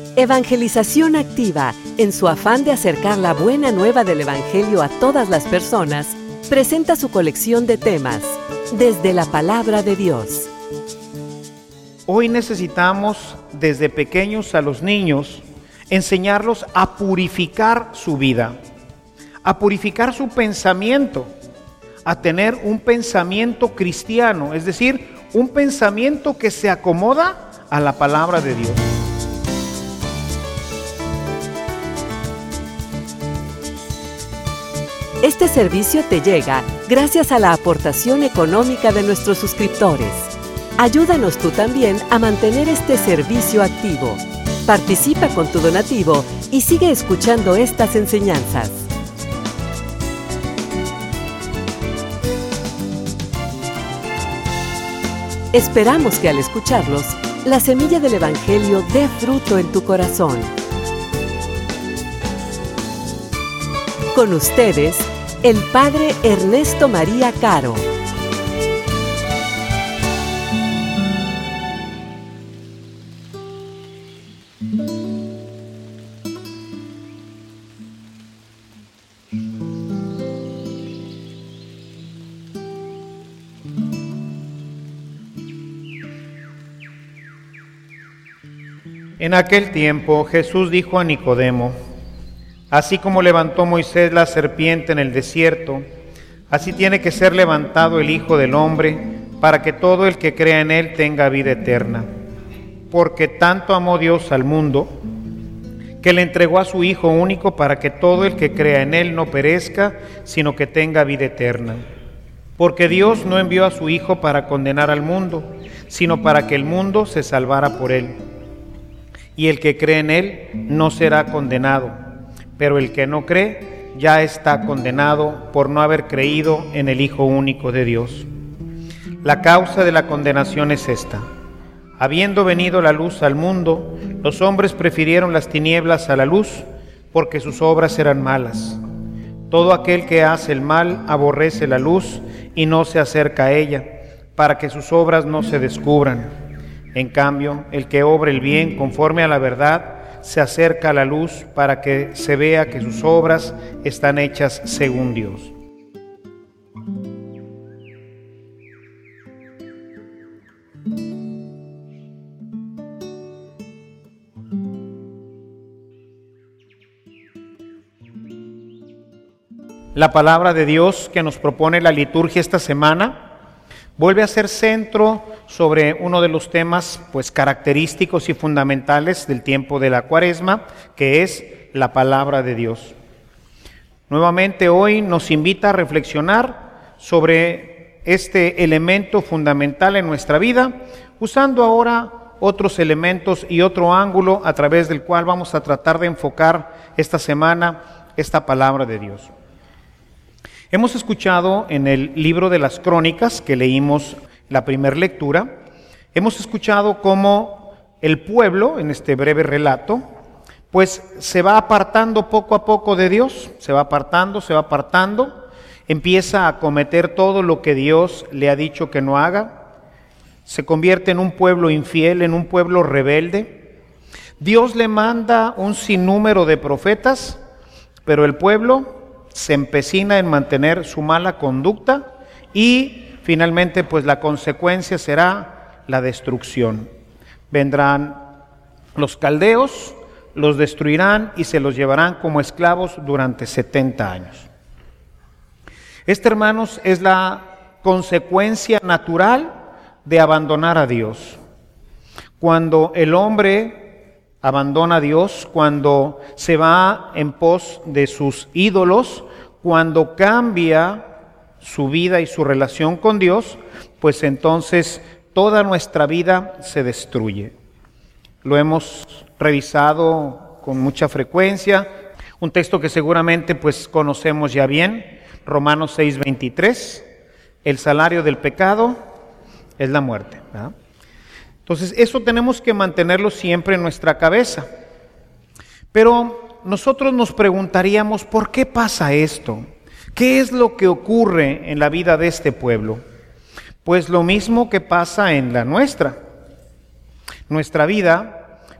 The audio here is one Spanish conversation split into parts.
Evangelización Activa, en su afán de acercar la buena nueva del Evangelio a todas las personas, presenta su colección de temas, desde la Palabra de Dios. Hoy necesitamos, desde pequeños a los niños, enseñarlos a purificar su vida, a purificar su pensamiento, a tener un pensamiento cristiano, es decir, un pensamiento que se acomoda a la palabra de Dios. Este servicio te llega gracias a la aportación económica de nuestros suscriptores. Ayúdanos tú también a mantener este servicio activo. Participa con tu donativo y sigue escuchando estas enseñanzas. Esperamos que al escucharlos, la semilla del Evangelio dé fruto en tu corazón. Con ustedes, el Padre Ernesto María Caro. En aquel tiempo Jesús dijo a Nicodemo: así como levantó Moisés la serpiente en el desierto, así tiene que ser levantado el Hijo del Hombre, para que todo el que crea en él tenga vida eterna. Porque tanto amó Dios al mundo, que le entregó a su Hijo único, para que todo el que crea en él no perezca, sino que tenga vida eterna. Porque Dios no envió a su Hijo para condenar al mundo, sino para que el mundo se salvara por él. Y el que cree en él no será condenado, pero el que no cree ya está condenado por no haber creído en el Hijo único de Dios. La causa de la condenación es esta: habiendo venido la luz al mundo, los hombres prefirieron las tinieblas a la luz, porque sus obras eran malas. Todo aquel que hace el mal aborrece la luz y no se acerca a ella, para que sus obras no se descubran. En cambio, el que obra el bien conforme a la verdad se acerca a la luz, para que se vea que sus obras están hechas según Dios. La palabra de Dios que nos propone la liturgia esta semana vuelve a ser centro sobre uno de los temas característicos y fundamentales del tiempo de la Cuaresma, que es la palabra de Dios. Nuevamente hoy nos invita a reflexionar sobre este elemento fundamental en nuestra vida, usando ahora otros elementos y otro ángulo a través del cual vamos a tratar de enfocar esta semana esta palabra de Dios. Hemos escuchado en el libro de las Crónicas, que leímos la primera lectura, hemos escuchado cómo el pueblo, en este breve relato, se va apartando poco a poco de Dios, se va apartando, empieza a cometer todo lo que Dios le ha dicho que no haga, se convierte en un pueblo infiel, en un pueblo rebelde. Dios le manda un sinnúmero de profetas, pero el pueblo se empecina en mantener su mala conducta y finalmente la consecuencia será la destrucción. Vendrán los caldeos, los destruirán y se los llevarán como esclavos durante 70 años. Esta, hermanos, es la consecuencia natural de abandonar a Dios. Cuando el hombre abandona a Dios, cuando se va en pos de sus ídolos, cuando cambia su vida y su relación con Dios, entonces toda nuestra vida se destruye. Lo hemos revisado con mucha frecuencia, un texto que seguramente conocemos ya bien, Romanos 6:23, el salario del pecado es la muerte, ¿verdad? Entonces, eso tenemos que mantenerlo siempre en nuestra cabeza. Pero nosotros nos preguntaríamos, ¿por qué pasa esto? ¿Qué es lo que ocurre en la vida de este pueblo? Pues lo mismo que pasa en la nuestra. Nuestra vida,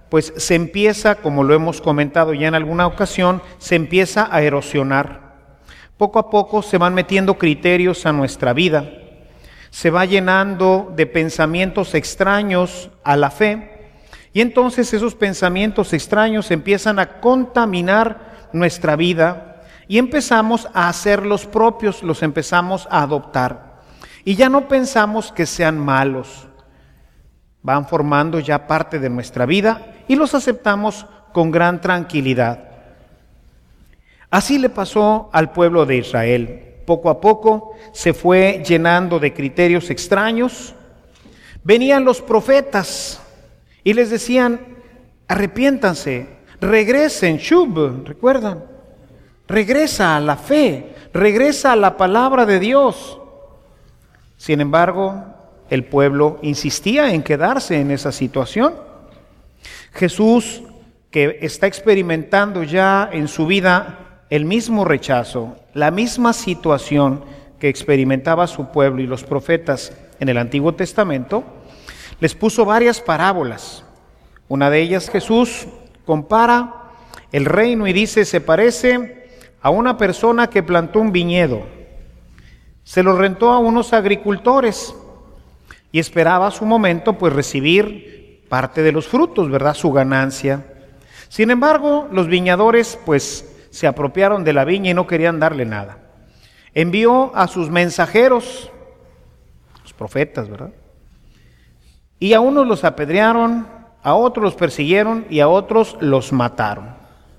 pues se empieza, como lo hemos comentado ya en alguna ocasión, se empieza a erosionar. Poco a poco se van metiendo criterios a nuestra vida, se va llenando de pensamientos extraños a la fe, y entonces esos pensamientos extraños empiezan a contaminar nuestra vida y empezamos a hacerlos propios, los empezamos a adoptar. Y ya no pensamos que sean malos, van formando ya parte de nuestra vida y los aceptamos con gran tranquilidad. Así le pasó al pueblo de Israel. Poco a poco se fue llenando de criterios extraños. Venían los profetas y les decían: arrepiéntanse, regresen, shub, ¿recuerdan? Regresa a la fe, regresa a la palabra de Dios. Sin embargo, el pueblo insistía en quedarse en esa situación. Jesús, que está experimentando ya en su vida el mismo rechazo, la misma situación que experimentaba su pueblo y los profetas en el Antiguo Testamento, les puso varias parábolas. Una de ellas, Jesús compara el reino y dice: se parece a una persona que plantó un viñedo, se lo rentó a unos agricultores y esperaba a su momento pues recibir parte de los frutos, ¿verdad? Su ganancia. Sin embargo, los viñadores pues se apropiaron de la viña y no querían darle nada. Envió a sus mensajeros, los profetas, ¿verdad? Y a unos los apedrearon, a otros los persiguieron y a otros los mataron.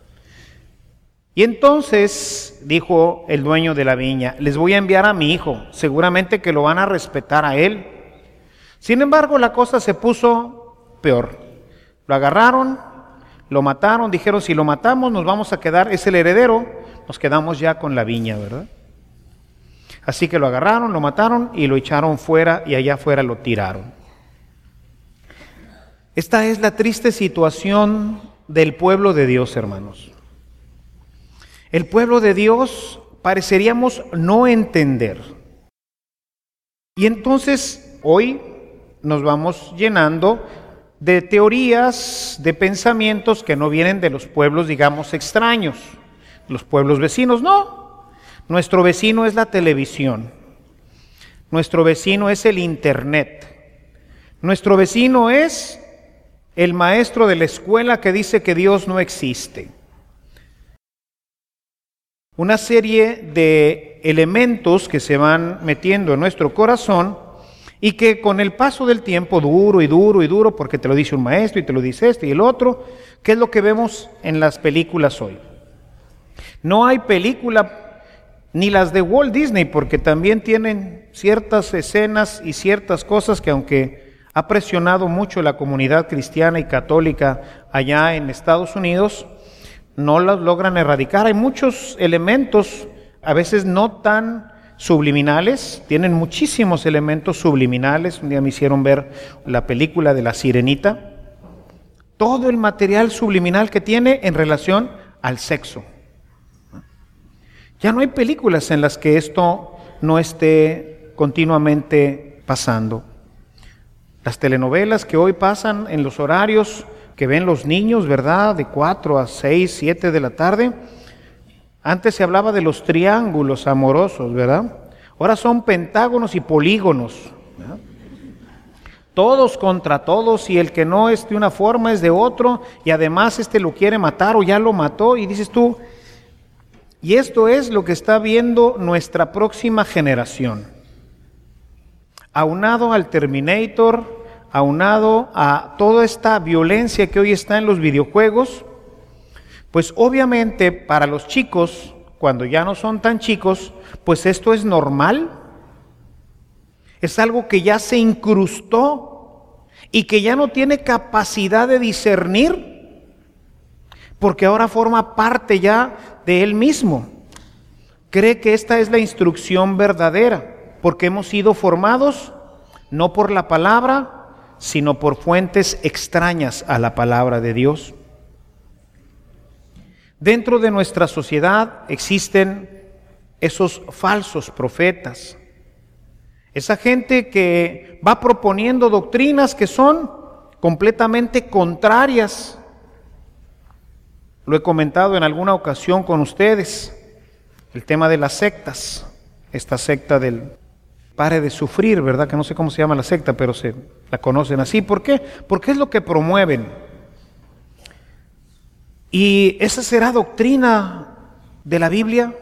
Y entonces dijo el dueño de la viña: les voy a enviar a mi hijo, seguramente que lo van a respetar a él. Sin embargo, la cosa se puso peor. Lo agarraron, lo mataron, dijeron: si lo matamos nos vamos a quedar, es el heredero, nos quedamos ya con la viña, ¿verdad? Así que lo agarraron, lo mataron y lo echaron fuera, y allá afuera lo tiraron. Esta es la triste situación del pueblo de Dios, hermanos. El pueblo de Dios pareceríamos no entender. Y entonces hoy nos vamos llenando de teorías, de pensamientos que no vienen de los pueblos, digamos, extraños, los pueblos vecinos. No, nuestro vecino es la televisión, nuestro vecino es el internet, nuestro vecino es el maestro de la escuela que dice que Dios no existe. Una serie de elementos que se van metiendo en nuestro corazón y que con el paso del tiempo, duro y duro y duro, porque te lo dice un maestro y te lo dice este y el otro, ¿qué es lo que vemos en las películas hoy? No hay película, ni las de Walt Disney, porque también tienen ciertas escenas y ciertas cosas que, aunque ha presionado mucho la comunidad cristiana y católica allá en Estados Unidos, no las logran erradicar. Hay muchos elementos, a veces no tan subliminales, tienen muchísimos elementos subliminales. Un día me hicieron ver la película de La Sirenita, todo el material subliminal que tiene en relación al sexo. Ya no hay películas en las que esto no esté continuamente pasando. Las telenovelas que hoy pasan en los horarios que ven los niños, ¿verdad? De 4 a 6, 7 de la tarde. Antes se hablaba de los triángulos amorosos, ¿verdad? Ahora son pentágonos y polígonos, ¿verdad? Todos contra todos, y el que no es de una forma es de otro, y además lo quiere matar o ya lo mató, y dices tú, y esto es lo que está viendo nuestra próxima generación. Aunado al Terminator, aunado a toda esta violencia que hoy está en los videojuegos, pues obviamente para los chicos, cuando ya no son tan chicos, pues esto es normal, es algo que ya se incrustó y que ya no tiene capacidad de discernir, porque ahora forma parte ya de él mismo. Cree que esta es la instrucción verdadera, porque hemos sido formados no por la palabra, sino por fuentes extrañas a la palabra de Dios. Dentro de nuestra sociedad existen esos falsos profetas, esa gente que va proponiendo doctrinas que son completamente contrarias Lo he comentado en alguna ocasión con ustedes, el tema de las sectas, esta secta del pare de sufrir, ¿verdad? Que no sé cómo se llama la secta, pero se la conocen así. ¿Por qué? Porque es lo que promueven. ¿Y esa será doctrina de la Biblia?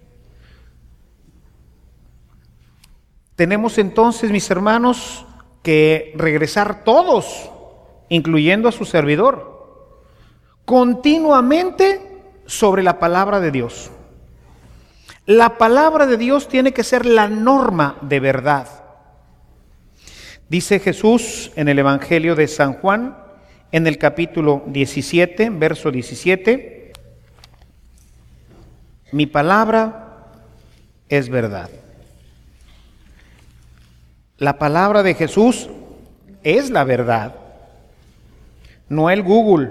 Tenemos entonces, mis hermanos, que regresar todos, incluyendo a su servidor, continuamente sobre la palabra de Dios. La palabra de Dios tiene que ser la norma de verdad. Dice Jesús en el Evangelio de San Juan, en el capítulo 17, verso 17, mi palabra es verdad. La palabra de Jesús es la verdad, no el Google.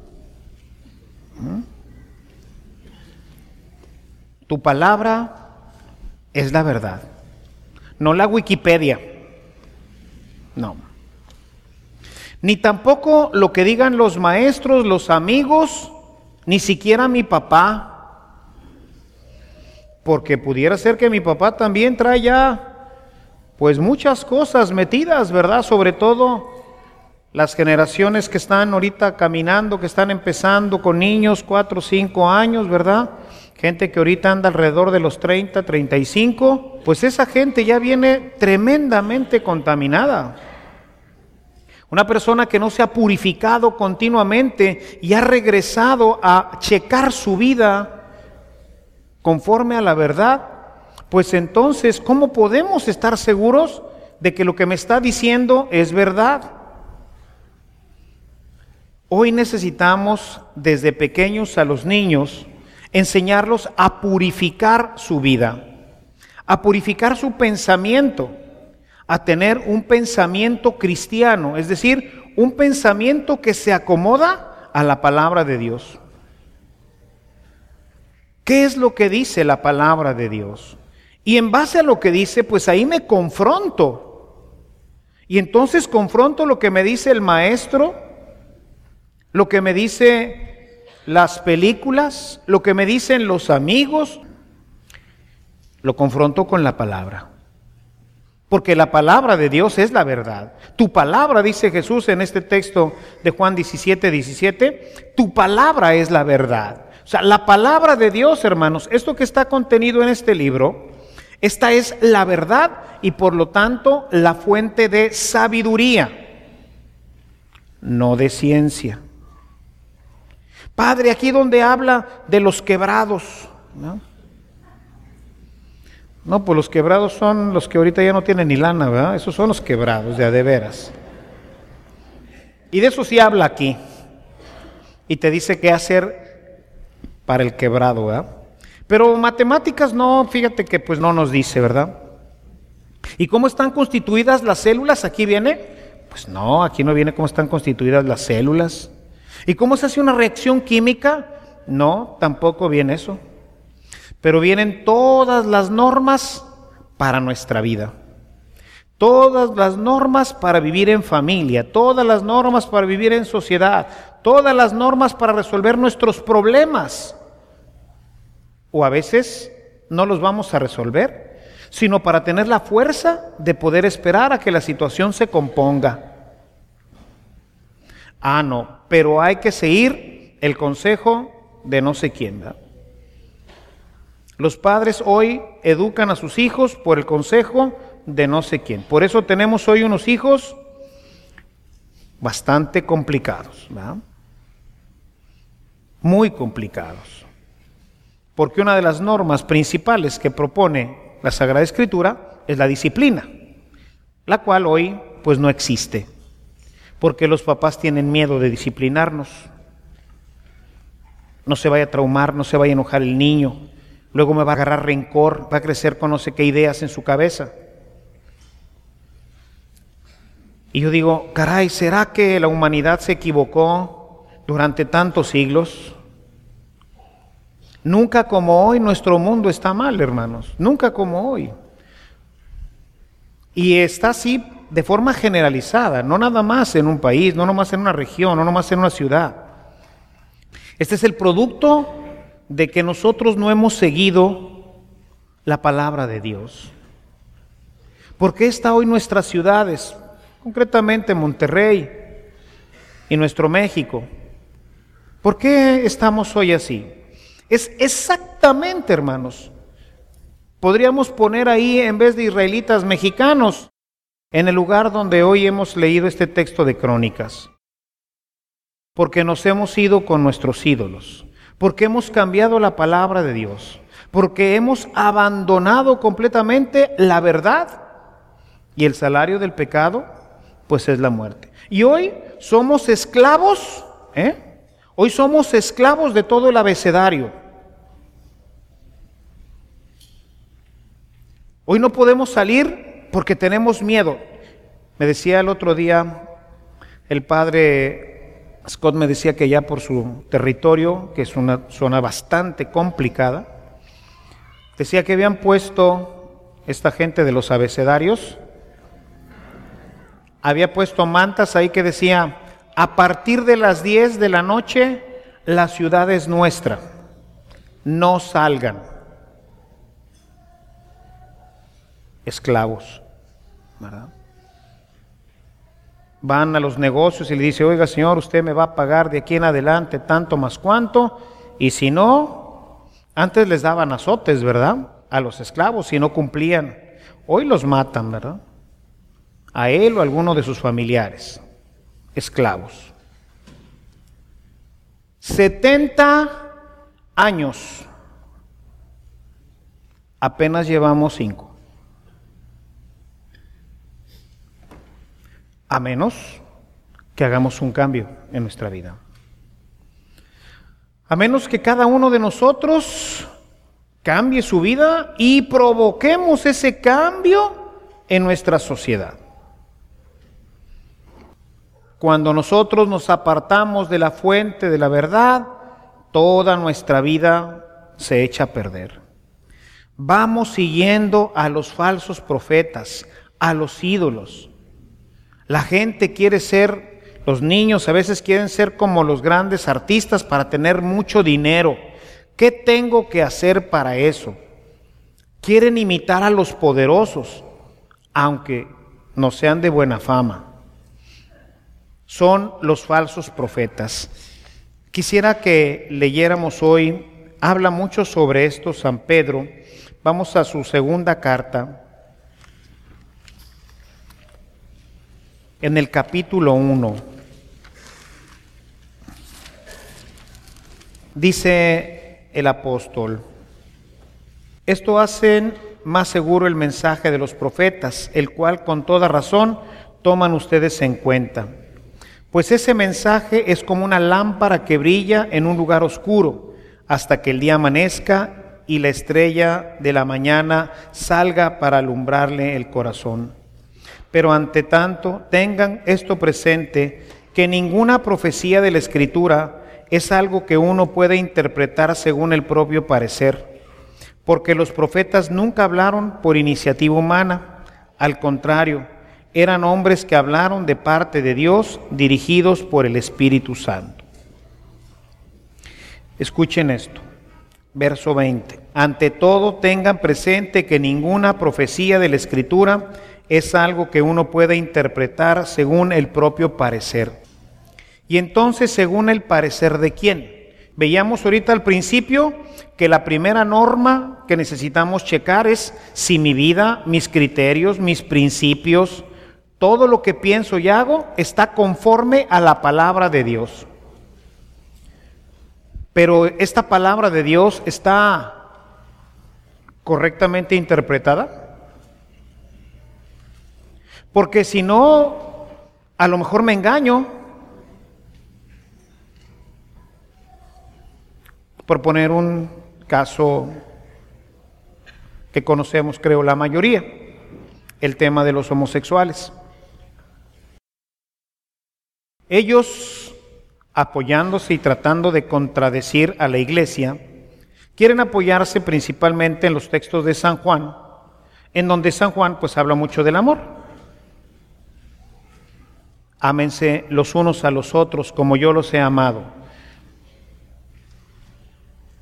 Tu palabra es la verdad, no la Wikipedia, no. Ni tampoco lo que digan los maestros, los amigos, ni siquiera mi papá, porque pudiera ser que mi papá también trae ya pues muchas cosas metidas, ¿verdad? Sobre todo las generaciones que están ahorita caminando, que están empezando con niños, 4 o 5 años, ¿verdad? Gente que ahorita anda alrededor de los 30, 35, pues esa gente ya viene tremendamente contaminada. Una persona que no se ha purificado continuamente y ha regresado a checar su vida conforme a la verdad, pues entonces, ¿cómo podemos estar seguros de que lo que me está diciendo es verdad? Hoy necesitamos desde pequeños a los niños enseñarlos a purificar su vida, a purificar su pensamiento, a tener un pensamiento cristiano, es decir, un pensamiento que se acomoda a la palabra de Dios. ¿Qué es lo que dice la palabra de Dios? Y en base a lo que dice, pues ahí me confronto. Y entonces confronto lo que me dice el maestro, lo que me dice las películas, lo que me dicen los amigos, lo confronto con la palabra. Porque la palabra de Dios es la verdad. Tu palabra, dice Jesús en este texto de Juan 17, 17, tu palabra es la verdad. O sea, la palabra de Dios, hermanos, esto que está contenido en este libro, esta es la verdad y por lo tanto la fuente de sabiduría, no de ciencia. Padre, aquí donde habla de los quebrados, ¿no? No, pues los quebrados son los que ahorita ya no tienen ni lana, ¿verdad? Esos son los quebrados, de veras. Y de eso sí habla aquí. Y te dice qué hacer para el quebrado, ¿verdad? Pero matemáticas no, fíjate que pues no nos dice, ¿verdad? ¿Y cómo están constituidas las células? ¿Aquí viene? Pues no, aquí no viene cómo están constituidas las células. ¿Y cómo se hace una reacción química? No, tampoco viene eso. Pero vienen todas las normas para nuestra vida. Todas las normas para vivir en familia, todas las normas para vivir en sociedad, todas las normas para resolver nuestros problemas. O a veces no los vamos a resolver, sino para tener la fuerza de poder esperar a que la situación se componga. Ah, no, pero hay que seguir el consejo de no sé quién, ¿verdad? Los padres hoy educan a sus hijos por el consejo de no sé quién. Por eso tenemos hoy unos hijos bastante complicados, ¿verdad? Muy complicados. Porque una de las normas principales que propone la Sagrada Escritura es la disciplina, la cual hoy pues no existe, porque los papás tienen miedo de disciplinarnos. No se vaya a traumar, no se vaya a enojar el niño, luego me va a agarrar rencor, va a crecer con no sé qué ideas en su cabeza. Y yo digo, caray, ¿será que la humanidad se equivocó durante tantos siglos? Nunca como hoy nuestro mundo está mal, hermanos, nunca como hoy. Y está así de forma generalizada, no nada más en un país, no nada más en una región, no nada más en una ciudad. Este es el producto de que nosotros no hemos seguido la palabra de Dios. ¿Por qué está hoy nuestras ciudades, concretamente Monterrey y nuestro México? ¿Por qué estamos hoy así? Es exactamente, hermanos, podríamos poner ahí, en vez de israelitas, mexicanos, en el lugar donde hoy hemos leído este texto de Crónicas. Porque nos hemos ido con nuestros ídolos, porque hemos cambiado la palabra de Dios, porque hemos abandonado completamente la verdad, y el salario del pecado, pues es la muerte. Y hoy somos esclavos, Hoy somos esclavos de todo el abecedario. Hoy no podemos salir porque tenemos miedo. Me decía el otro día el padre Scott, me decía que ya por su territorio, que es una zona bastante complicada, decía que habían puesto esta gente de los abecedarios, había puesto mantas ahí que decía: a partir de las 10 de la noche, la ciudad es nuestra, no salgan. Esclavos, ¿verdad? Van a los negocios y le dice: oiga, señor, usted me va a pagar de aquí en adelante tanto más cuanto, y si no, antes les daban azotes, ¿verdad?, a los esclavos si no cumplían. Hoy los matan, ¿verdad?, a él o a alguno de sus familiares. Esclavos. 70 años. Apenas llevamos 5. A menos que hagamos un cambio en nuestra vida. A menos que cada uno de nosotros cambie su vida y provoquemos ese cambio en nuestra sociedad. Cuando nosotros nos apartamos de la fuente de la verdad, toda nuestra vida se echa a perder. Vamos siguiendo a los falsos profetas, a los ídolos. La gente quiere ser, los niños a veces quieren ser como los grandes artistas para tener mucho dinero. ¿Qué tengo que hacer para eso? Quieren imitar a los poderosos, aunque no sean de buena fama. Son los falsos profetas. Quisiera que leyéramos hoy, habla mucho sobre esto San Pedro. Vamos a su segunda carta, en el capítulo 1. Dice el apóstol: esto hacen más seguro el mensaje de los profetas, el cual con toda razón toman ustedes en cuenta. Pues ese mensaje es como una lámpara que brilla en un lugar oscuro hasta que el día amanezca y la estrella de la mañana salga para alumbrarle el corazón. Pero ante tanto, tengan esto presente, que ninguna profecía de la Escritura es algo que uno puede interpretar según el propio parecer, porque los profetas nunca hablaron por iniciativa humana, al contrario, eran hombres que hablaron de parte de Dios, dirigidos por el Espíritu Santo. Escuchen esto, verso 20. Ante todo, tengan presente que ninguna profecía de la Escritura es algo que uno puede interpretar según el propio parecer. Y entonces, ¿según el parecer de quién? Veíamos ahorita al principio que la primera norma que necesitamos checar es si mi vida, mis criterios, mis principios, todo lo que pienso y hago está conforme a la palabra de Dios. Pero esta palabra de Dios está correctamente interpretada. Porque si no, a lo mejor me engaño. Por poner un caso que conocemos, creo, la mayoría, el tema de los homosexuales. Ellos, apoyándose y tratando de contradecir a la Iglesia, quieren apoyarse principalmente en los textos de San Juan, en donde San Juan pues habla mucho del amor. Ámense los unos a los otros como yo los he amado.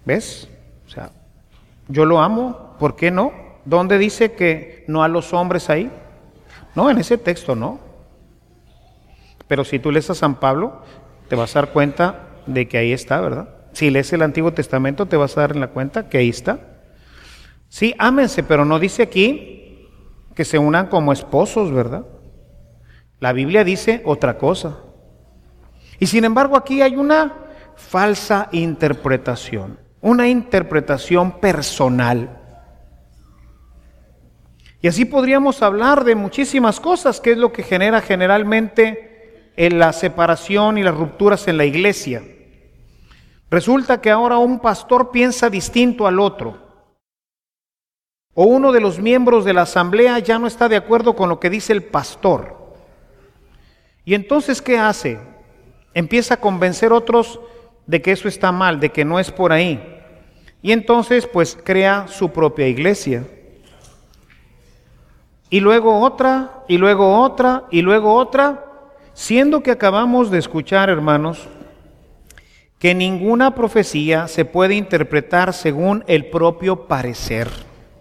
¿Ves? O sea, yo lo amo, ¿por qué no? ¿Dónde dice que no a los hombres ahí? No, en ese texto no. Pero si tú lees a San Pablo, te vas a dar cuenta de que ahí está, ¿verdad? Si lees el Antiguo Testamento, te vas a dar en la cuenta que ahí está. Sí, ámense, pero no dice aquí que se unan como esposos, ¿verdad? La Biblia dice otra cosa. Y sin embargo, aquí hay una falsa interpretación, una interpretación personal. Y así podríamos hablar de muchísimas cosas, que es lo que genera generalmente la separación y las rupturas en la iglesia. Resulta que ahora un pastor piensa distinto al otro, o uno de los miembros de la asamblea ya no está de acuerdo con lo que dice el pastor. Y entonces, ¿qué hace? Empieza a convencer a otros de que eso está mal, de que no es por ahí. Y entonces, pues, crea su propia iglesia. Y luego otra, y luego otra, y luego otra, siendo que acabamos de escuchar, hermanos, que ninguna profecía se puede interpretar según el propio parecer.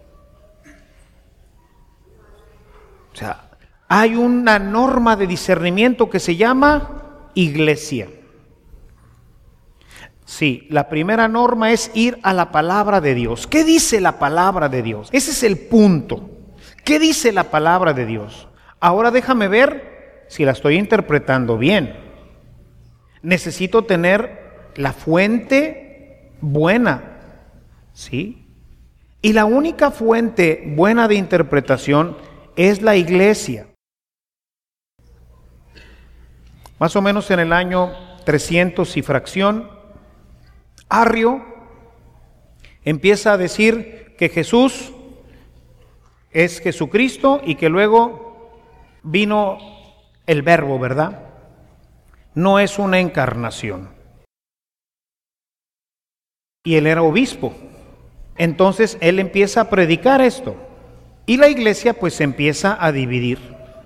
O sea, hay una norma de discernimiento que se llama iglesia. Sí, la primera norma es ir a la palabra de Dios. ¿Qué dice la palabra de Dios? Ese es el punto. ¿Qué dice la palabra de Dios? Ahora déjame ver si la estoy interpretando bien. Necesito tener la fuente buena, ¿sí? Y la única fuente buena de interpretación es la iglesia. Más o menos en el año 300 y fracción, Arrio empieza a decir que Jesús es Jesucristo y que luego vino el Verbo, ¿verdad? No es una encarnación. Y él era obispo. Entonces él empieza a predicar esto. Y la iglesia pues se empieza a dividir.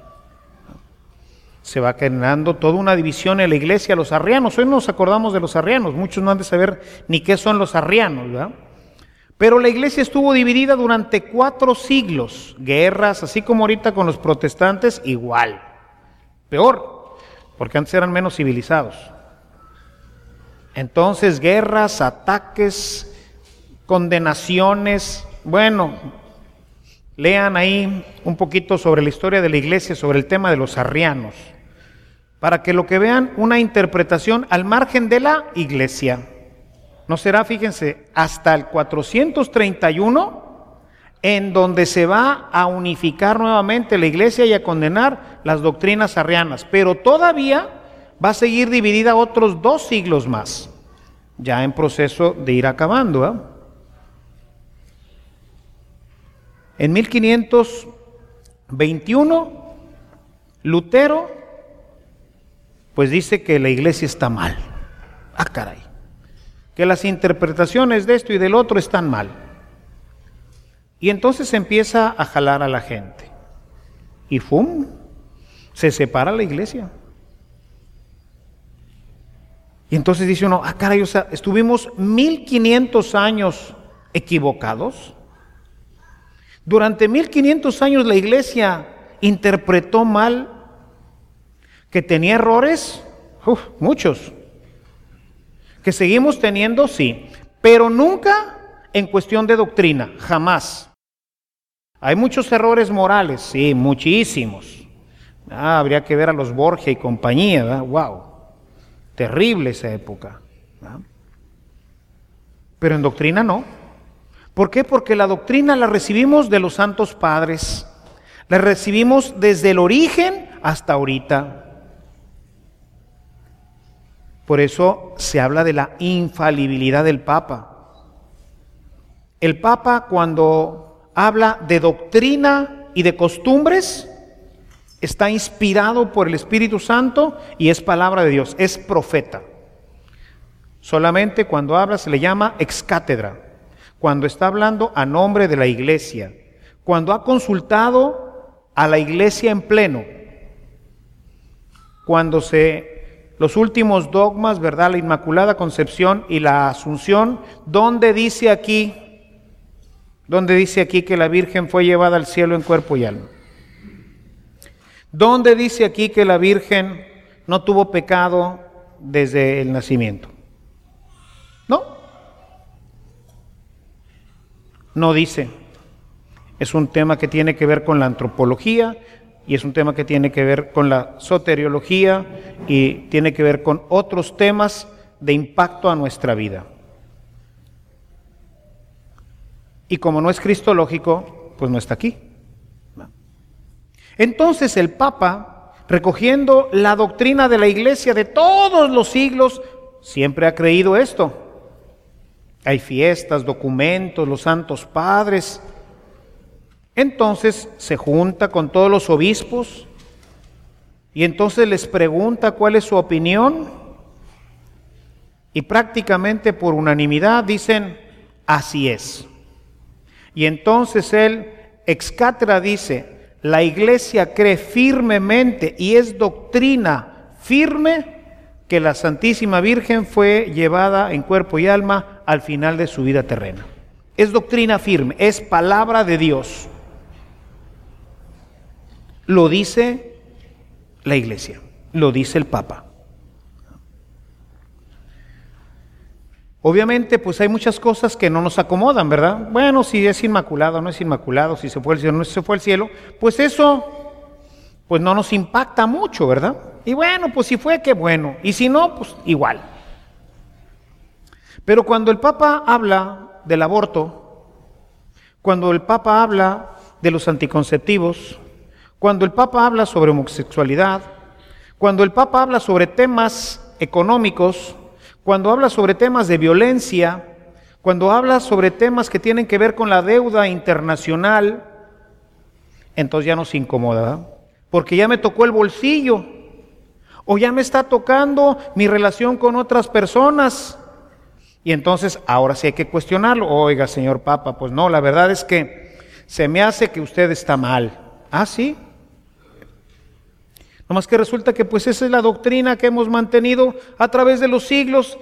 Se va generando toda una división en la iglesia. Los arrianos, hoy nos acordamos de los arrianos. Muchos no han de saber ni qué son los arrianos, ¿verdad? Pero la iglesia estuvo dividida durante 4 siglos, guerras, así como ahorita con los protestantes, igual. Peor, porque antes eran menos civilizados. Entonces, guerras, ataques, condenaciones. Bueno, lean ahí un poquito sobre la historia de la iglesia, sobre el tema de los arrianos, para que lo que vean, una interpretación al margen de la iglesia. No será, fíjense, hasta el 431 en donde se va a unificar nuevamente la iglesia y a condenar las doctrinas arrianas, pero todavía va a seguir dividida otros 2 siglos más, ya en proceso de ir acabando, ¿eh? En 1521, Lutero, pues dice que la iglesia está mal. Ah, caray. Que las interpretaciones de esto y del otro están mal. Y entonces empieza a jalar a la gente. Y ¡fum! Se separa la iglesia. Y entonces dice uno, ah, caray, o sea, estuvimos 1500 años equivocados. Durante 1500 años la iglesia interpretó mal, que tenía errores, muchos. Que seguimos teniendo, sí, pero nunca en cuestión de doctrina, jamás. Hay muchos errores morales, sí, muchísimos. Habría que ver a los Borgia y compañía, ¿verdad? Wow, terrible esa época, ¿verdad? Pero en doctrina no. ¿Por qué? Porque la doctrina la recibimos de los santos padres, la recibimos desde el origen hasta ahorita. Por eso se habla de la infalibilidad del Papa. El Papa, cuando habla de doctrina y de costumbres, está inspirado por el Espíritu Santo y es palabra de Dios, es profeta. Solamente cuando habla se le llama ex cátedra, cuando está hablando a nombre de la iglesia, cuando ha consultado a la iglesia en pleno, cuando los últimos dogmas, ¿verdad? La Inmaculada Concepción y la Asunción, ¿dónde dice aquí que la Virgen fue llevada al cielo en cuerpo y alma? ¿Dónde dice aquí que la Virgen no tuvo pecado desde el nacimiento? No. No dice. Es un tema que tiene que ver con la antropología y es un tema que tiene que ver con la soteriología y tiene que ver con otros temas de impacto a nuestra vida. Y como no es cristológico, pues no está aquí. Entonces el Papa, recogiendo la doctrina de la Iglesia de todos los siglos, siempre ha creído esto. Hay fiestas, documentos, los santos padres. Entonces se junta con todos los obispos y entonces les pregunta cuál es su opinión y prácticamente por unanimidad dicen, así es. Y entonces él ex cátedra dice, la Iglesia cree firmemente y es doctrina firme que la Santísima Virgen fue llevada en cuerpo y alma al final de su vida terrena. Es doctrina firme, es palabra de Dios. Lo dice la Iglesia, lo dice el Papa. Obviamente, pues hay muchas cosas que no nos acomodan, ¿verdad? Bueno, si es inmaculado o no es inmaculado, si se fue al cielo o no se fue al cielo, pues eso, pues no nos impacta mucho, ¿verdad? Y bueno, pues si fue, qué bueno. Y si no, pues igual. Pero cuando el Papa habla del aborto, cuando el Papa habla de los anticonceptivos, cuando el Papa habla sobre homosexualidad, cuando el Papa habla sobre temas económicos, cuando habla sobre temas de violencia, cuando habla sobre temas que tienen que ver con la deuda internacional, entonces ya nos incomoda, ¿verdad? Porque ya me tocó el bolsillo, o ya me está tocando mi relación con otras personas, y entonces ahora sí hay que cuestionarlo. Oiga, señor Papa, pues no, la verdad es que se me hace que usted está mal. ¿Ah, sí? Nomás que resulta que pues esa es la doctrina que hemos mantenido a través de los siglos.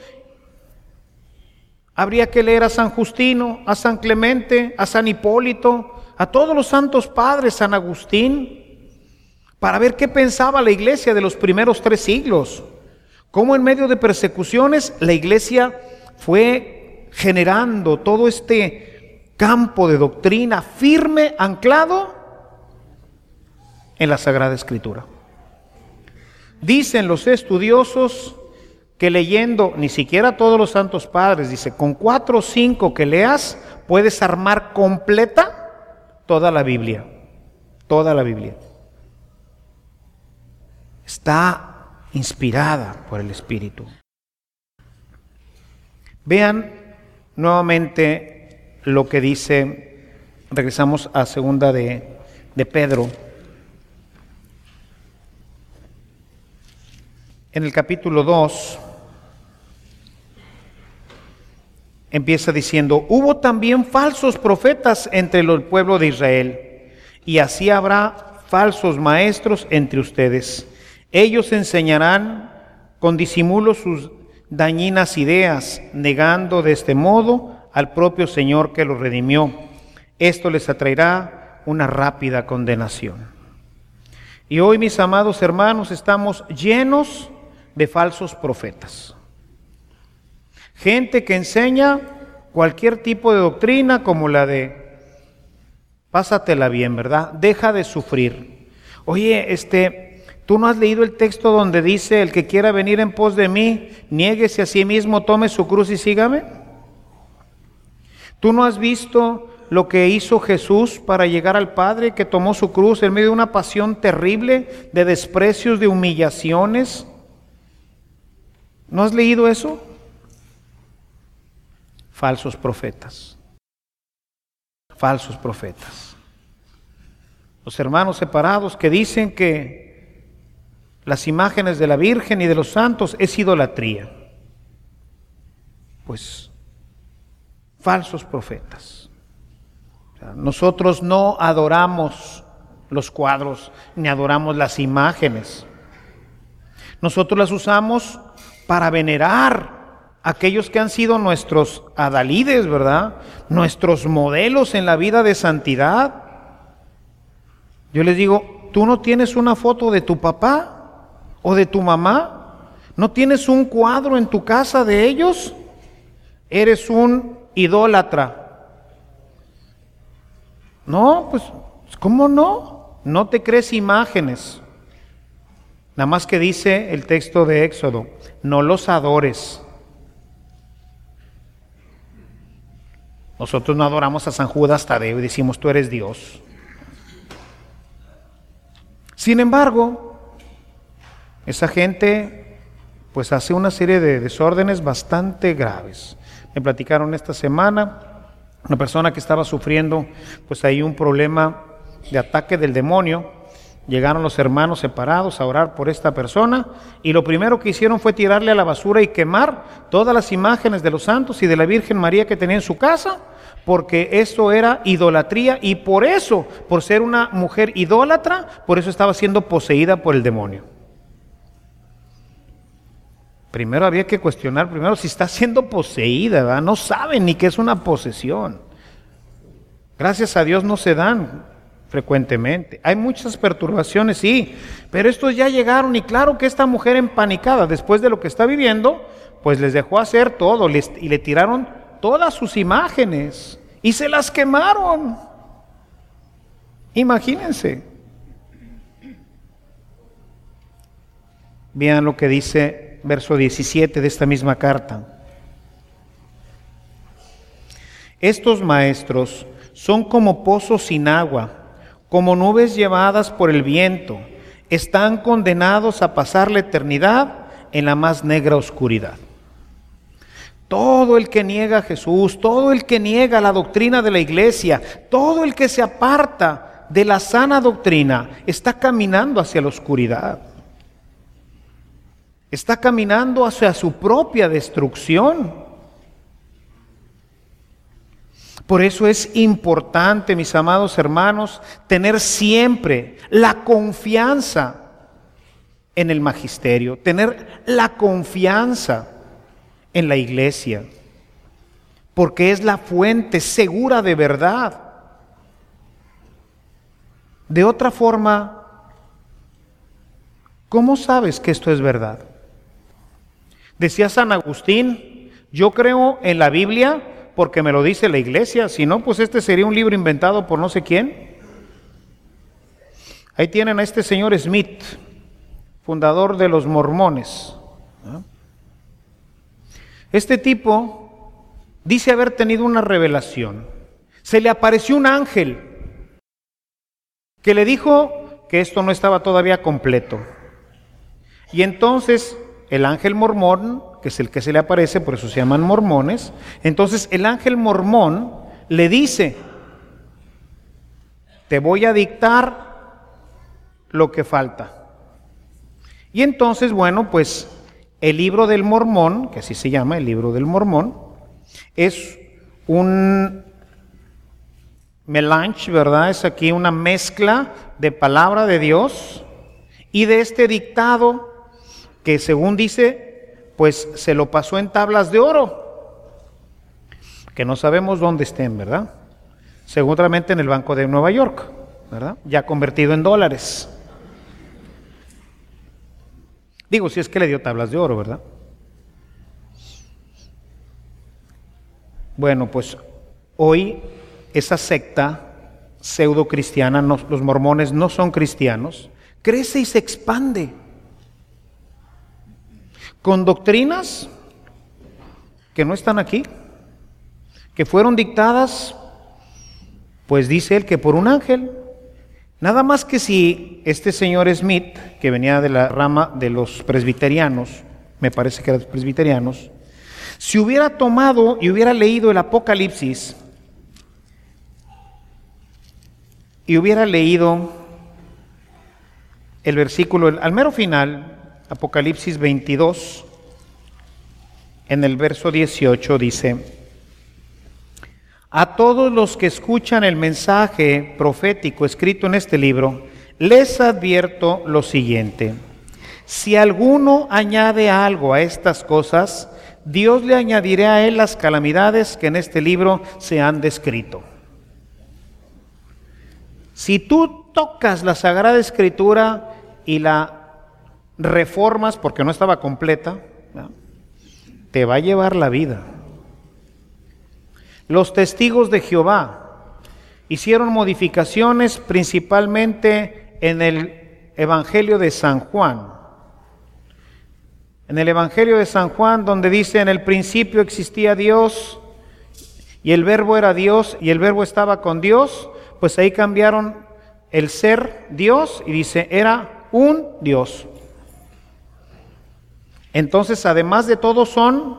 Habría que leer a San Justino, a San Clemente, a San Hipólito, a todos los santos padres, San Agustín, para ver qué pensaba la Iglesia de los primeros 3 siglos. Cómo en medio de persecuciones la Iglesia fue generando todo este campo de doctrina firme, anclado en la Sagrada Escritura. Dicen los estudiosos que leyendo ni siquiera todos los santos padres, dice, con 4 o 5 que leas, puedes armar completa toda la Biblia. Toda la Biblia. Está inspirada por el Espíritu. Vean nuevamente lo que dice, regresamos a segunda de Pedro. En el capítulo 2 empieza diciendo, hubo también falsos profetas entre el pueblo de Israel, y así habrá falsos maestros entre ustedes. Ellos enseñarán con disimulo sus dañinas ideas, negando de este modo al propio Señor que los redimió. Esto les atraerá una rápida condenación. Y hoy, mis amados hermanos, estamos llenos de falsos profetas. Gente que enseña cualquier tipo de doctrina como la de pásatela bien, ¿verdad? Deja de sufrir. Oye, ¿tú no has leído el texto donde dice el que quiera venir en pos de mí, niéguese a sí mismo, tome su cruz y sígame? ¿Tú no has visto lo que hizo Jesús para llegar al Padre, que tomó su cruz en medio de una pasión terrible, de desprecios, de humillaciones? ¿No has leído eso? Falsos profetas. Falsos profetas. Los hermanos separados que dicen que las imágenes de la Virgen y de los santos es idolatría. Pues, falsos profetas. O sea, nosotros no adoramos los cuadros, ni adoramos las imágenes. Nosotros las usamos para venerar a aquellos que han sido nuestros adalides, ¿verdad? Nuestros modelos en la vida de santidad. Yo les digo, ¿tú no tienes una foto de tu papá o de tu mamá? ¿No tienes un cuadro en tu casa de ellos? Eres un idólatra. No, pues, ¿cómo no? No te crees imágenes. Nada más que dice el texto de Éxodo, no los adores. Nosotros no adoramos a San Judas Tadeo y decimos, tú eres Dios. Sin embargo, esa gente pues hace una serie de desórdenes bastante graves. Me platicaron esta semana una persona que estaba sufriendo pues ahí un problema de ataque del demonio. Llegaron los hermanos separados a orar por esta persona y lo primero que hicieron fue tirarle a la basura y quemar todas las imágenes de los santos y de la Virgen María que tenía en su casa, porque eso era idolatría y por eso, por ser una mujer idólatra, por eso estaba siendo poseída por el demonio. Primero había que cuestionar si está siendo poseída, ¿verdad? No saben ni qué es una posesión. Gracias a Dios no se dan frecuentemente. Hay muchas perturbaciones, sí, pero estos ya llegaron y claro que esta mujer empanicada después de lo que está viviendo, pues les dejó hacer todo y le tiraron todas sus imágenes y se las quemaron. Imagínense. Vean lo que dice verso 17 de esta misma carta. Estos maestros son como pozos sin agua, como nubes llevadas por el viento, están condenados a pasar la eternidad en la más negra oscuridad. Todo el que niega a Jesús, todo el que niega la doctrina de la iglesia, todo el que se aparta de la sana doctrina, está caminando hacia la oscuridad. Está caminando hacia su propia destrucción. Por eso es importante, mis amados hermanos, tener siempre la confianza en el magisterio, tener la confianza en la iglesia, porque es la fuente segura de verdad. De otra forma, ¿cómo sabes que esto es verdad? Decía San Agustín, yo creo en la Biblia porque me lo dice la iglesia, si no, pues este sería un libro inventado por no sé quién. Ahí tienen a este señor Smith, fundador de los mormones. Este tipo dice haber tenido una revelación. Se le apareció un ángel que le dijo que esto no estaba todavía completo. Y entonces el ángel mormón, que es el que se le aparece, por eso se llaman mormones, entonces el ángel mormón le dice, te voy a dictar lo que falta. Y entonces, bueno, pues el libro del Mormón, que así se llama, el libro del Mormón, es un melange, ¿verdad? Es aquí una mezcla de palabra de Dios y de este dictado que según dice, pues se lo pasó en tablas de oro, que no sabemos dónde estén, ¿verdad? Seguramente en el Banco de Nueva York, ¿verdad? Ya convertido en dólares. Digo, si es que le dio tablas de oro, ¿verdad? Bueno, pues hoy esa secta pseudo cristiana, los mormones no son cristianos, crece y se expande con doctrinas que no están aquí, que fueron dictadas, pues dice él que por un ángel. Nada más que si este señor Smith, que venía de la rama de los presbiterianos, me parece que eran los presbiterianos, si hubiera tomado y hubiera leído el Apocalipsis y hubiera leído el versículo, al mero final, Apocalipsis 22, en el verso 18 dice, a todos los que escuchan el mensaje profético escrito en este libro, les advierto lo siguiente. Si alguno añade algo a estas cosas, Dios le añadirá a él las calamidades que en este libro se han descrito. Si tú tocas la Sagrada Escritura y la reformas porque no estaba completa, ¿no?, te va a llevar la vida. Los testigos de Jehová hicieron modificaciones principalmente en el Evangelio de San Juan. En el Evangelio de San Juan, donde dice: en el principio existía Dios y el verbo era Dios y el verbo estaba con Dios, pues ahí cambiaron el ser Dios y dice era un Dios. Entonces, además de todo, son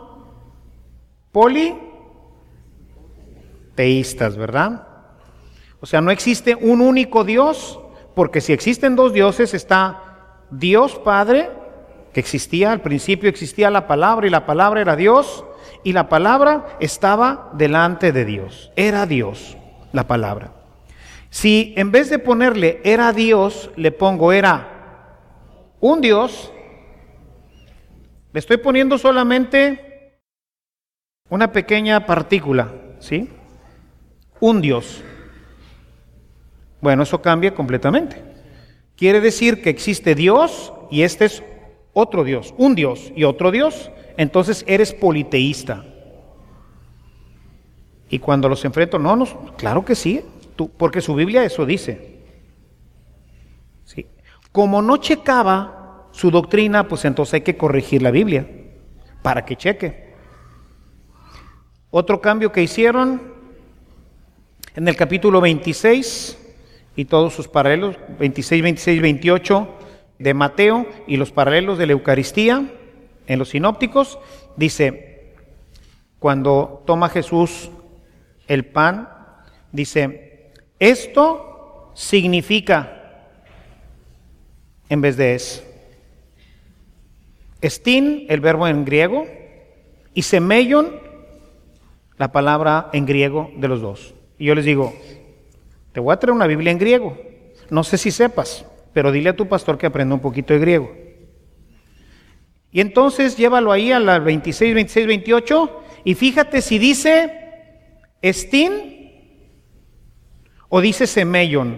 politeístas, ¿verdad? O sea, no existe un único Dios, porque si existen dos dioses, está Dios Padre, que existía, al principio existía la palabra y la palabra era Dios, y la palabra estaba delante de Dios, era Dios, la palabra. Si en vez de ponerle era Dios, le pongo era un Dios, le estoy poniendo solamente una pequeña partícula, ¿sí? Un Dios. Bueno, eso cambia completamente. Quiere decir que existe Dios y este es otro Dios, un Dios y otro Dios, entonces eres politeísta. Y cuando los enfrento, no, claro que sí, porque su Biblia eso dice. ¿Sí? Como no checaba su doctrina, pues entonces hay que corregir la Biblia para que cheque. Otro cambio que hicieron en el capítulo 26 y todos sus paralelos, 26, 26, 28 de Mateo y los paralelos de la Eucaristía en los sinópticos, dice, cuando toma Jesús el pan, dice, esto significa, en vez de es. Estin, el verbo en griego, y semeion, la palabra en griego de los dos. Y yo les digo, te voy a traer una Biblia en griego, no sé si sepas, pero dile a tu pastor que aprenda un poquito de griego. Y entonces llévalo ahí a la 26, 26, 28, y fíjate si dice estin o dice semeion.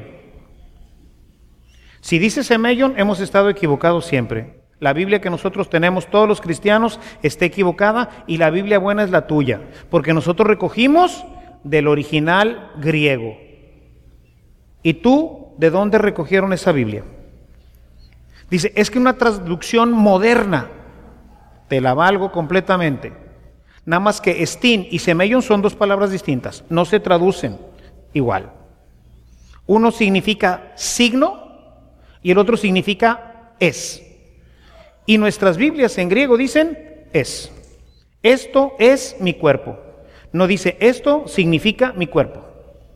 Si dice semeion, hemos estado equivocados siempre. La Biblia que nosotros tenemos, todos los cristianos, está equivocada y la Biblia buena es la tuya, porque nosotros recogimos del original griego. ¿Y tú de dónde recogieron esa Biblia? Dice, es que una traducción moderna, te la valgo completamente. Nada más que estin y semeion son dos palabras distintas, no se traducen igual. Uno significa signo y el otro significa es. Y nuestras Biblias en griego dicen es. Esto es mi cuerpo. No dice esto significa mi cuerpo.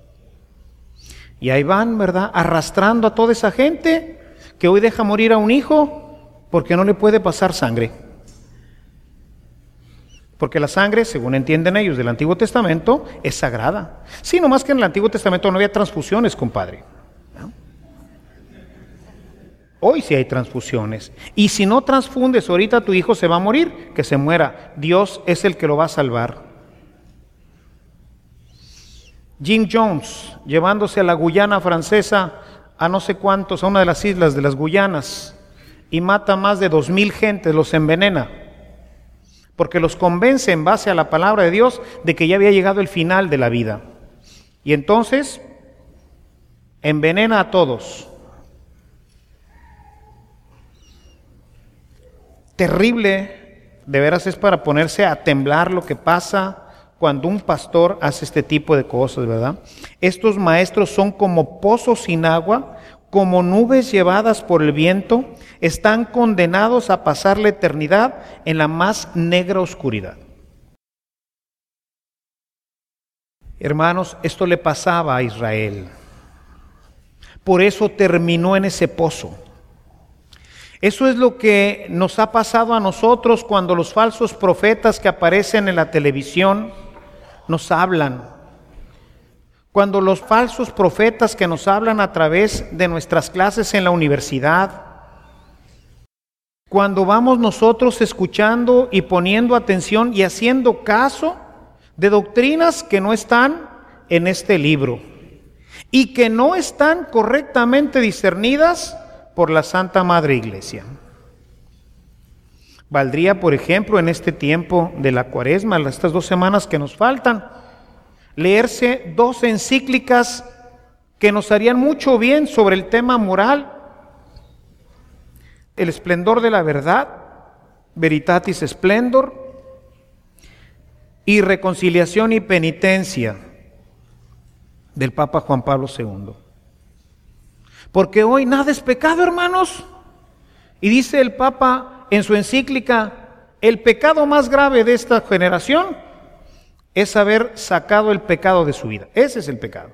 Y ahí van, ¿verdad?, arrastrando a toda esa gente que hoy deja morir a un hijo porque no le puede pasar sangre. Porque la sangre, según entienden ellos del Antiguo Testamento, es sagrada. Sí, nomás que en el Antiguo Testamento no había transfusiones, compadre, ¿no? Hoy sí hay transfusiones. Y si no transfundes ahorita, tu hijo se va a morir, que se muera. Dios es el que lo va a salvar. Jim Jones, llevándose a la Guyana francesa, a no sé cuántos, a una de las islas de las Guyanas, y mata más de 2,000 gentes, los envenena, porque los convence en base a la palabra de Dios de que ya había llegado el final de la vida. Y entonces envenena a todos. Terrible, de veras es para ponerse a temblar lo que pasa cuando un pastor hace este tipo de cosas, ¿verdad? Estos maestros son como pozos sin agua, como nubes llevadas por el viento, están condenados a pasar la eternidad en la más negra oscuridad. Hermanos, esto le pasaba a Israel. Por eso terminó en ese pozo. Eso es lo que nos ha pasado a nosotros cuando los falsos profetas que aparecen en la televisión nos hablan. Cuando los falsos profetas que nos hablan a través de nuestras clases en la universidad, cuando vamos nosotros escuchando y poniendo atención y haciendo caso de doctrinas que no están en este libro y que no están correctamente discernidas por la Santa Madre Iglesia. Valdría, por ejemplo, en este tiempo de la Cuaresma, estas 2 semanas que nos faltan, leerse 2 encíclicas que nos harían mucho bien sobre el tema moral: El esplendor de la verdad, Veritatis Splendor, y Reconciliación y Penitencia, del Papa Juan Pablo II. Porque hoy nada es pecado, hermanos. Y dice el Papa en su encíclica: el pecado más grave de esta generación es haber sacado el pecado de su vida. Ese es el pecado.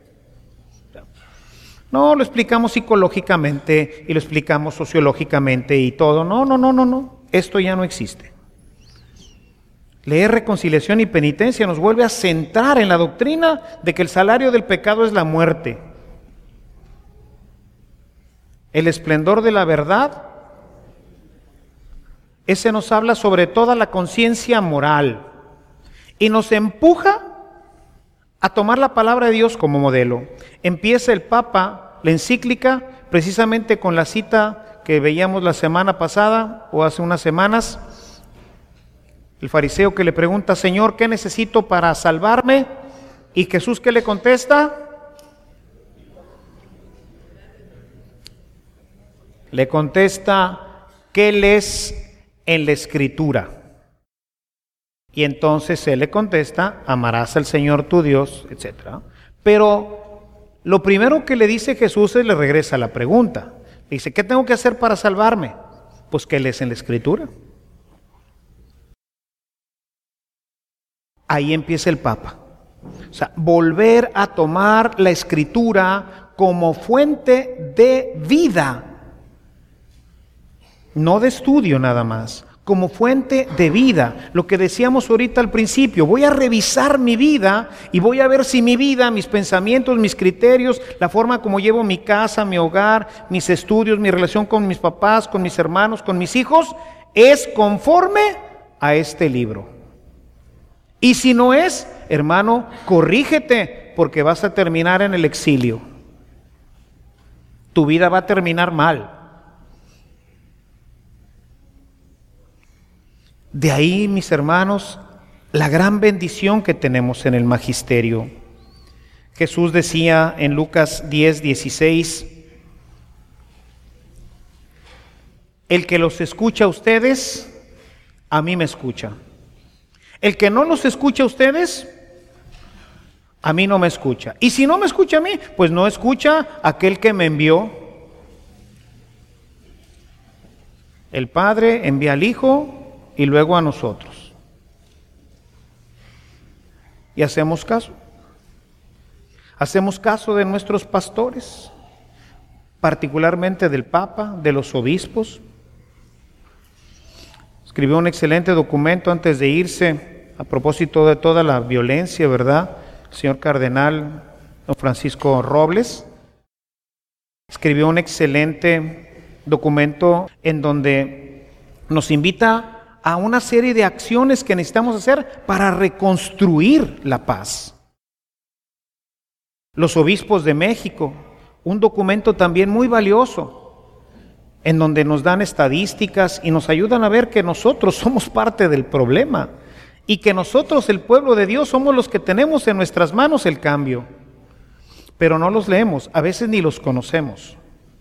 No lo explicamos psicológicamente y lo explicamos sociológicamente y todo. No. Esto ya no existe. Leer Reconciliación y Penitencia nos vuelve a centrar en la doctrina de que el salario del pecado es la muerte. El esplendor de la verdad, ese nos habla sobre toda la conciencia moral y nos empuja a tomar la palabra de Dios como modelo. Empieza el Papa la encíclica precisamente con la cita que veíamos la semana pasada o hace unas semanas. El fariseo que le pregunta: Señor, ¿qué necesito para salvarme? Y Jesús, ¿qué le contesta? Le contesta: ¿qué lees en la Escritura? Y entonces él le contesta: amarás al Señor tu Dios, etc. Pero lo primero que le dice Jesús es, le regresa la pregunta. Le dice: ¿qué tengo que hacer para salvarme? Pues, ¿qué lees en la Escritura? Ahí empieza el Papa. O sea, volver a tomar la Escritura como fuente de vida, no de estudio nada más, como fuente de vida. Lo que decíamos ahorita al principio: voy a revisar mi vida y voy a ver si mi vida, mis pensamientos, mis criterios, la forma como llevo mi casa, mi hogar, mis estudios, mi relación con mis papás, con mis hermanos, con mis hijos, es conforme a este libro. Y si no es, hermano, corrígete, porque vas a terminar en el exilio. Tu vida va a terminar mal. De ahí, mis hermanos, la gran bendición que tenemos en el magisterio. Jesús decía en Lucas 10:16: el que los escucha a ustedes, a mí me escucha. El que no los escucha a ustedes, a mí no me escucha. Y si no me escucha a mí, pues no escucha a aquel que me envió. El Padre envía al Hijo y luego a nosotros. Y hacemos caso. Hacemos caso de nuestros pastores, particularmente del Papa, de los obispos. Escribió un excelente documento antes de irse a propósito de toda la violencia, ¿verdad? El señor cardenal don Francisco Robles escribió un excelente documento en donde nos invita a una serie de acciones que necesitamos hacer para reconstruir la paz. Los obispos de México, un documento también muy valioso, en donde nos dan estadísticas y nos ayudan a ver que nosotros somos parte del problema y que nosotros, el pueblo de Dios, somos los que tenemos en nuestras manos el cambio, pero no los leemos, a veces ni los conocemos.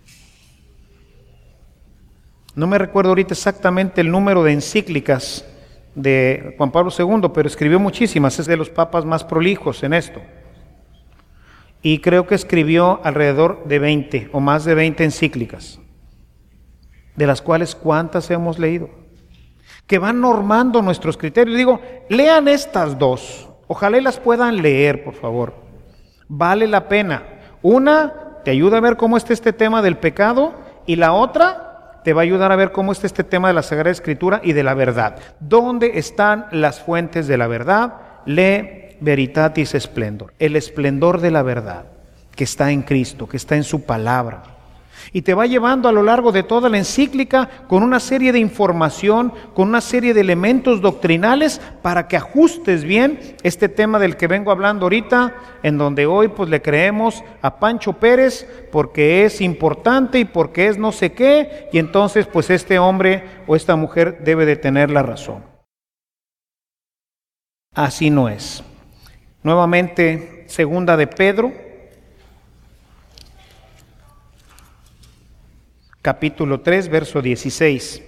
No me recuerdo ahorita exactamente el número de encíclicas de Juan Pablo II, pero escribió muchísimas, es de los papas más prolijos en esto. Y creo que escribió alrededor de 20 o más de 20 encíclicas, de las cuales ¿cuántas hemos leído? Que van normando nuestros criterios. Digo, lean estas 2, ojalá y las puedan leer, por favor. Vale la pena. Una te ayuda a ver cómo está este tema del pecado, y la otra te va a ayudar a ver cómo está este tema de la Sagrada Escritura y de la verdad. ¿Dónde están las fuentes de la verdad? Lee Veritatis Splendor, el esplendor de la verdad, que está en Cristo, que está en su palabra. Y te va llevando a lo largo de toda la encíclica con una serie de información, con una serie de elementos doctrinales para que ajustes bien este tema del que vengo hablando ahorita, en donde hoy pues le creemos a Pancho Pérez porque es importante y porque es no sé qué, y entonces pues este hombre o esta mujer debe de tener la razón. Así no es. Nuevamente, segunda de Pedro, capítulo 3, verso 16.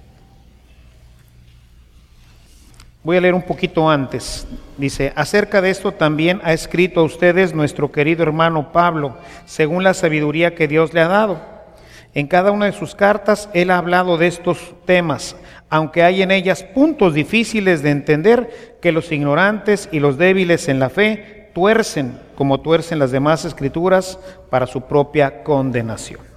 Voy a leer un poquito antes. Dice, acerca de esto también ha escrito a ustedes nuestro querido hermano Pablo, según la sabiduría que Dios le ha dado. En cada una de sus cartas él ha hablado de estos temas, aunque hay en ellas puntos difíciles de entender que los ignorantes y los débiles en la fe tuercen, como tuercen las demás escrituras, para su propia condenación.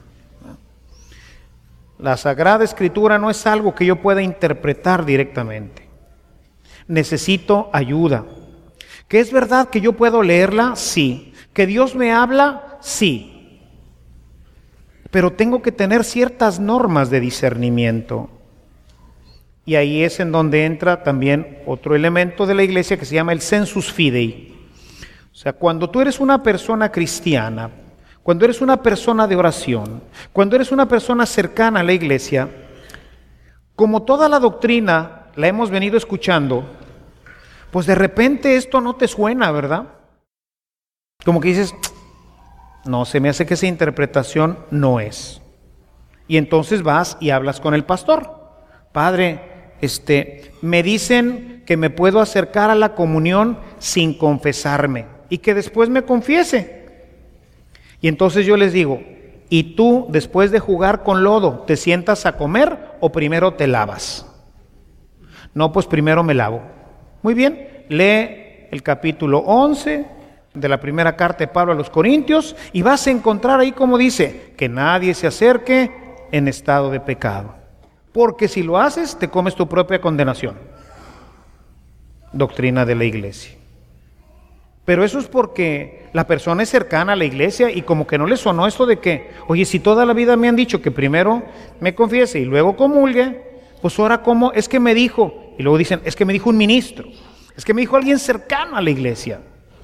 La Sagrada Escritura no es algo que yo pueda interpretar directamente. Necesito ayuda. ¿Que es verdad que yo puedo leerla? Sí. ¿Que Dios me habla? Sí. Pero tengo que tener ciertas normas de discernimiento. Y ahí es en donde entra también otro elemento de la iglesia que se llama el sensus fidei. O sea, cuando tú eres una persona cristiana, cuando eres una persona de oración, cuando eres una persona cercana a la iglesia, como toda la doctrina la hemos venido escuchando, pues de repente esto no te suena, ¿verdad? Como que dices, no, se me hace que esa interpretación no es. Y entonces vas y hablas con el pastor. Padre, me dicen que me puedo acercar a la comunión sin confesarme y que después me confiese. Y entonces yo les digo, ¿y tú después de jugar con lodo te sientas a comer o primero te lavas? No, pues primero me lavo. Muy bien, lee el capítulo 11 de la primera carta de Pablo a los Corintios y vas a encontrar ahí como dice, que nadie se acerque en estado de pecado. Porque si lo haces, te comes tu propia condenación. Doctrina de la iglesia. Pero eso es porque la persona es cercana a la iglesia y como que no le sonó esto de que, oye, si toda la vida me han dicho que primero me confiese y luego comulgue, pues ahora ¿cómo? Es que me dijo, y luego dicen, es que me dijo un ministro, es que me dijo alguien cercano a la iglesia.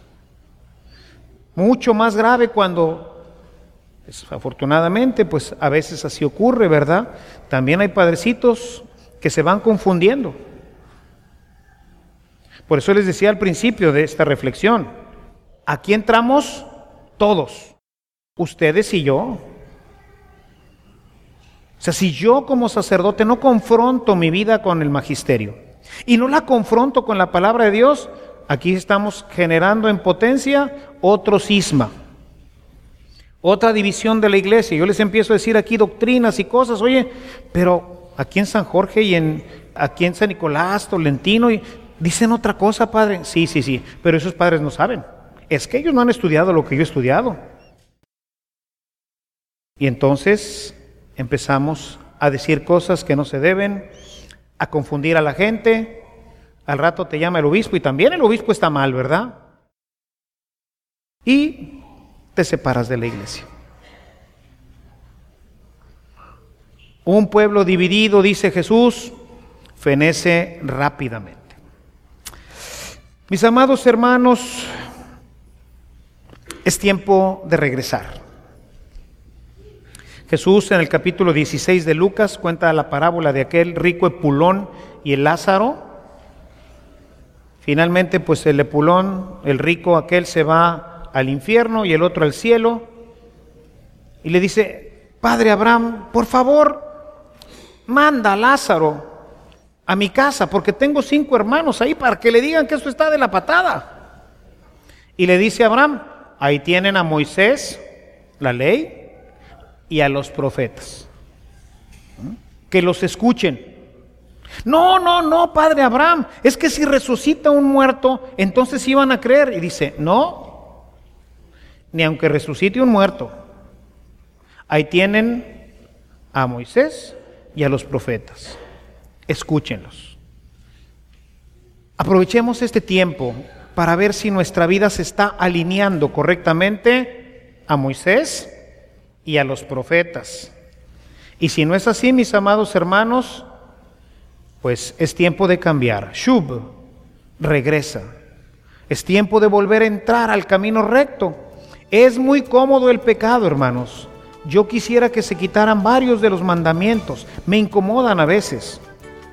Mucho más grave cuando, desafortunadamente, pues a veces así ocurre, ¿verdad? También hay padrecitos que se van confundiendo. Por eso les decía al principio de esta reflexión, aquí entramos todos, ustedes y yo. O sea, si yo como sacerdote no confronto mi vida con el magisterio y no la confronto con la palabra de Dios, aquí estamos generando en potencia otro cisma, otra división de la iglesia. Yo les empiezo a decir aquí doctrinas y cosas, oye, pero aquí en San Jorge y aquí en San Nicolás, Tolentino, dicen otra cosa, padre. Sí, pero esos padres no saben. Es que ellos no han estudiado lo que yo he estudiado. Y entonces empezamos a decir cosas que no se deben, a confundir a la gente. Al rato te llama el obispo y también el obispo está mal, ¿verdad? Y te separas de la iglesia. Un pueblo dividido, dice Jesús, fenece rápidamente. Mis amados hermanos, es tiempo de regresar. Jesús en el capítulo 16 de Lucas cuenta la parábola de aquel rico Epulón y el Lázaro. Finalmente, pues el Epulón, el rico aquel, se va al infierno y el otro al cielo. Y le dice, Padre Abraham, por favor, manda a Lázaro a mi casa, porque tengo 5 hermanos ahí para que le digan que esto está de la patada. Y le dice a Abraham, ahí tienen a Moisés, la ley, y a los profetas. Que los escuchen. No, Padre Abraham, es que si resucita un muerto, entonces iban a creer. Y dice, no, ni aunque resucite un muerto. Ahí tienen a Moisés y a los profetas. Escúchenlos. Aprovechemos este tiempo para ver si nuestra vida se está alineando correctamente a Moisés y a los profetas. Y si no es así, mis amados hermanos, pues es tiempo de cambiar. Shub, regresa. Es tiempo de volver a entrar al camino recto. Es muy cómodo el pecado, hermanos. Yo quisiera que se quitaran varios de los mandamientos. Me incomodan a veces.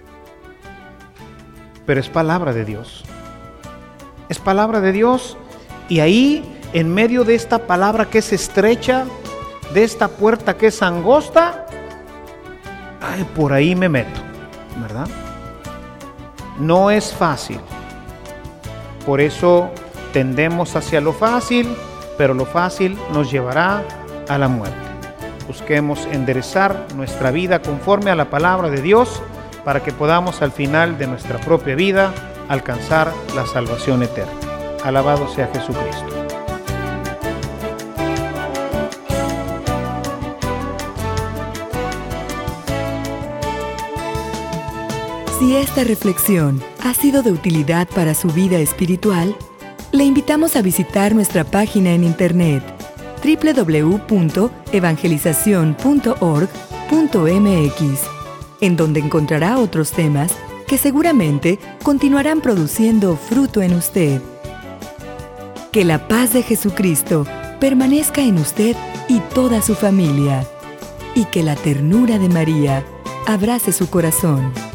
Pero es palabra de Dios. Es palabra de Dios. Y ahí, en medio de esta palabra que es estrecha, de esta puerta que es angosta, por ahí me meto, ¿verdad? No es fácil. Por eso tendemos hacia lo fácil, pero lo fácil nos llevará a la muerte. Busquemos enderezar nuestra vida conforme a la palabra de Dios para que podamos al final de nuestra propia vida alcanzar la salvación eterna. Alabado sea Jesucristo. Si esta reflexión ha sido de utilidad para su vida espiritual, le invitamos a visitar nuestra página en internet www.evangelizacion.org.mx, en donde encontrará otros temas que seguramente continuarán produciendo fruto en usted. Que la paz de Jesucristo permanezca en usted y toda su familia, y que la ternura de María abrace su corazón.